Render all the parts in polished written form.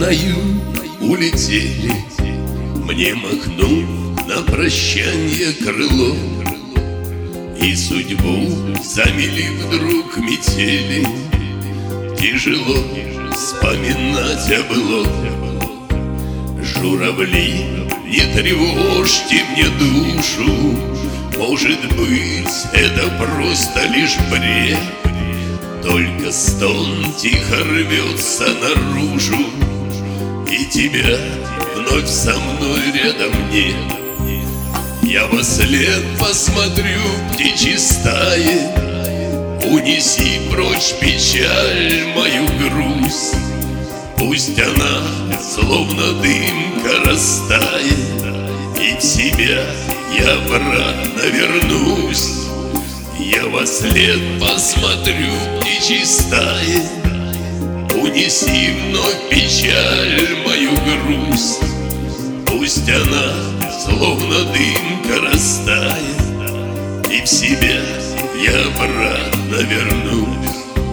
мною улетели, мне махнув на прощанье крыло. И судьбу замели вдруг метели, тяжело вспоминать о былом. Журавли, не тревожьте мне душу, может быть, это просто лишь бред. Только стон тихо рвется наружу, и тебя вновь со мной рядом нет. Я во след посмотрю птичьей стаи, унеси прочь печаль, мою грусть. Пусть она, словно дымка, растает, и в себя я обратно вернусь. Я во след посмотрю птичьей стаи, унеси вновь печаль, мою грусть. Пусть она, словно дымка, растает, и в себя я обратно вернусь.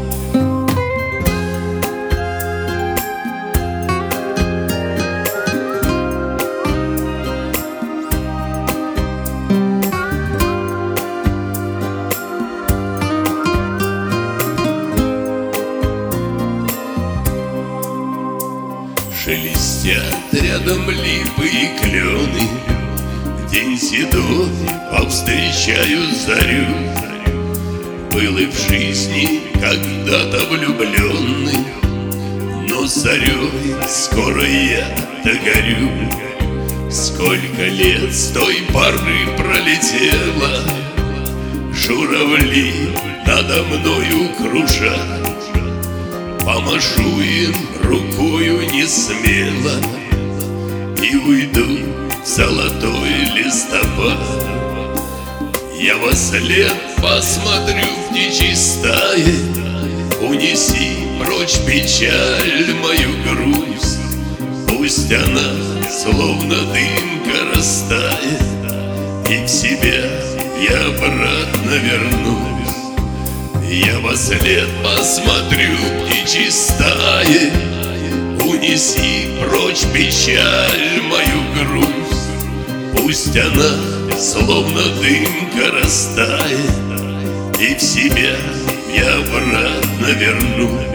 Шелестят рядом липы и клены, день седой повстречаю зарю. Был и в жизни когда-то влюбленный, но зарей скоро я догорю. Сколько лет с той поры пролетело, журавли надо мною кружат. Помашу им рукою не смело и уйду в золотой листопад. Я во след посмотрю птичьей стаи, унеси прочь печаль, мою грусть. Пусть она, словно дымка, растает, и в себя я обратно вернусь. Я во след посмотрю птичьей стаи, унеси прочь печаль, мою грусть. Пусть она, словно дымка, растает, и в себя я обратно вернусь.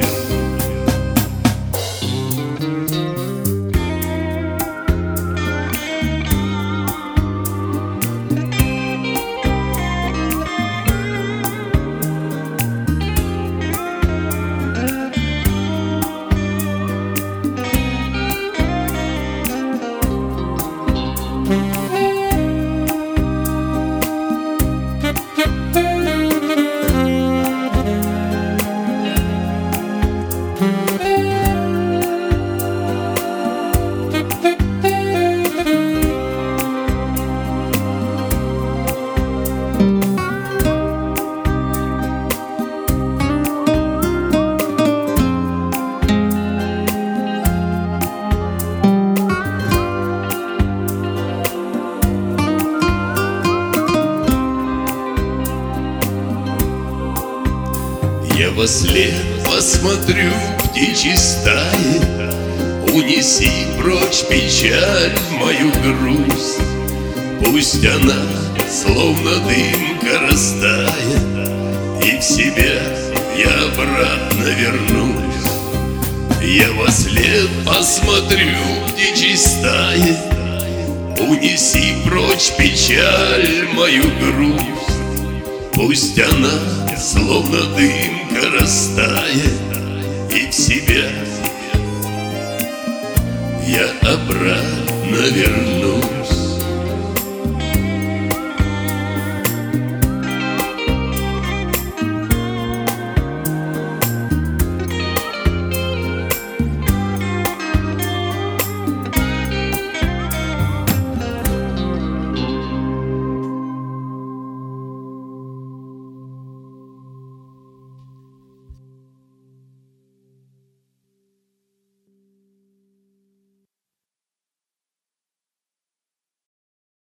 Я во след посмотрю птичьей стаи, унеси прочь печаль, мою грусть. Пусть она, словно дымка, растает, и в себя я обратно вернусь. Я во след посмотрю птичьей стаи, унеси прочь печаль, мою грусть. Пусть она, словно дымка, растает, и в себя я обратно вернусь.